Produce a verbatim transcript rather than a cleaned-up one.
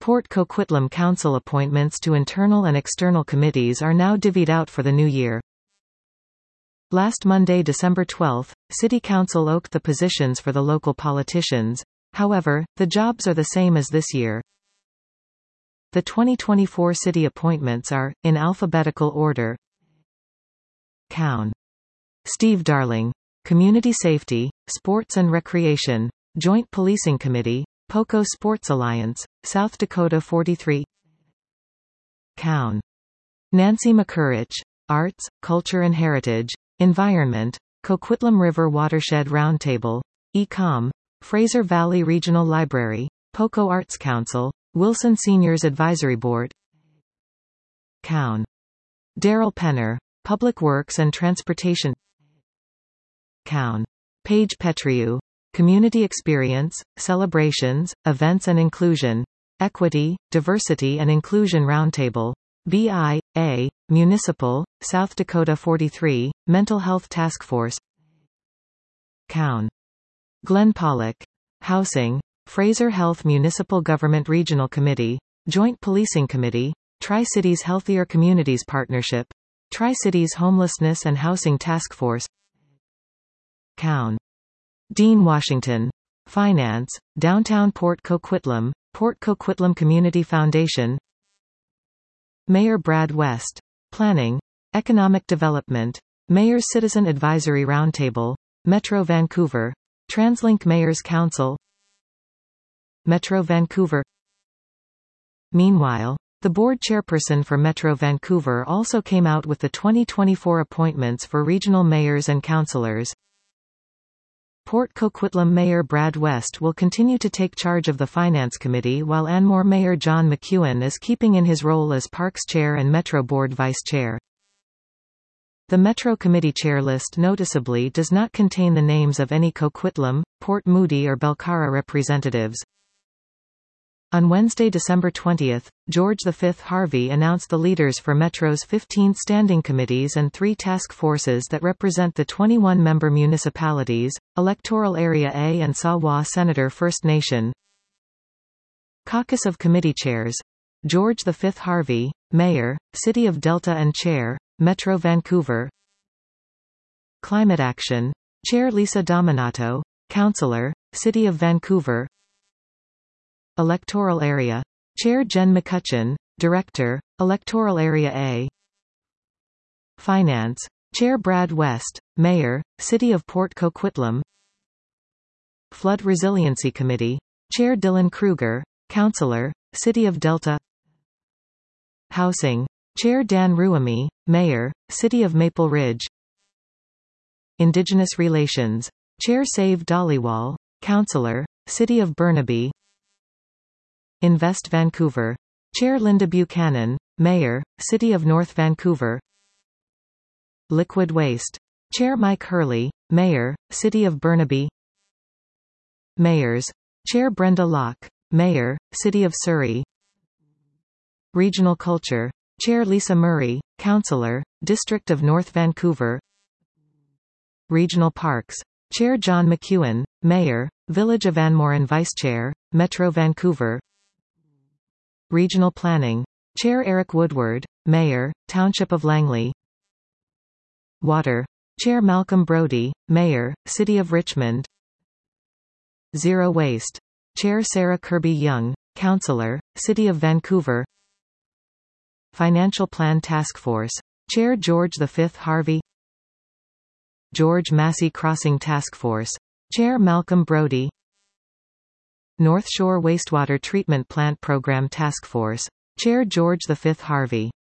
Port Coquitlam Council appointments to internal and external committees are now divvied out for the new year. Last Monday, December twelfth, City Council oaked the positions for the local politicians. However, the jobs are the same as this year. The twenty twenty-four city appointments are, in alphabetical order. Cown. Steve Darling. Community Safety, Sports and Recreation, Joint Policing Committee, POCO Sports Alliance, South Dakota forty-three. Cown. Nancy McCurich. Arts, Culture and Heritage, Environment, Coquitlam River Watershed Roundtable, E-Com, Fraser Valley Regional Library, POCO Arts Council, Wilson Seniors Advisory Board. Cown. Daryl Penner. Public Works and Transportation. Cown. Paige Petriou. Community Experience, Celebrations, Events and Inclusion, Equity, Diversity and Inclusion Roundtable, B I A, Municipal, South Dakota forty-three, Mental Health Task Force. Cown. Glenn Pollock. Housing, Fraser Health Municipal Government Regional Committee, Joint Policing Committee, Tri-Cities Healthier Communities Partnership, Tri-Cities Homelessness and Housing Task Force. Cown. Dean Washington. Finance, Downtown Port Coquitlam, Port Coquitlam Community Foundation. Mayor Brad West. Planning, Economic Development, Mayor's Citizen Advisory Roundtable, Metro Vancouver, TransLink Mayor's Council. Metro Vancouver. Meanwhile, the board chairperson for Metro Vancouver also came out with the twenty twenty-four appointments for regional mayors and councillors. Port Coquitlam Mayor Brad West will continue to take charge of the Finance Committee, while Anmore Mayor John McEwen is keeping in his role as Parks Chair and Metro Board Vice Chair. The Metro Committee chair list noticeably does not contain the names of any Coquitlam, Port Moody or Belcara representatives. On Wednesday, December twentieth, George the Fifth Harvey announced the leaders for Metro's fifteen standing committees and three task forces that represent the twenty-one member municipalities, Electoral Area A and Sawa Senator First Nation. Caucus of Committee Chairs. George the Fifth Harvey, Mayor, City of Delta and Chair, Metro Vancouver. Climate Action. Chair Lisa Dominato, Councillor, City of Vancouver. Electoral Area. Chair Jen McCutcheon, Director, Electoral Area A. Finance. Chair Brad West, Mayor, City of Port Coquitlam. Flood Resiliency Committee. Chair Dylan Kruger, Councillor, City of Delta. Housing. Chair Dan Ruami, Mayor, City of Maple Ridge. Indigenous Relations. Chair Save Dhaliwal, Councillor, City of Burnaby. Invest Vancouver. Chair Linda Buchanan, Mayor, City of North Vancouver. Liquid Waste. Chair Mike Hurley, Mayor, City of Burnaby. Mayors. Chair Brenda Locke, Mayor, City of Surrey. Regional Culture. Chair Lisa Murray, Councillor, District of North Vancouver. Regional Parks. Chair John McEwen, Mayor, Village of Anmore and Vice Chair, Metro Vancouver. Regional Planning. Chair Eric Woodward, Mayor, Township of Langley. Water. Chair Malcolm Brody, Mayor, City of Richmond. Zero Waste. Chair Sarah Kirby Young, Councillor, City of Vancouver. Financial Plan Task Force. Chair George the Fifth Harvey. George Massey Crossing Task Force. Chair Malcolm Brody. North Shore Wastewater Treatment Plant Program Task Force. Chair George the Fifth Harvey.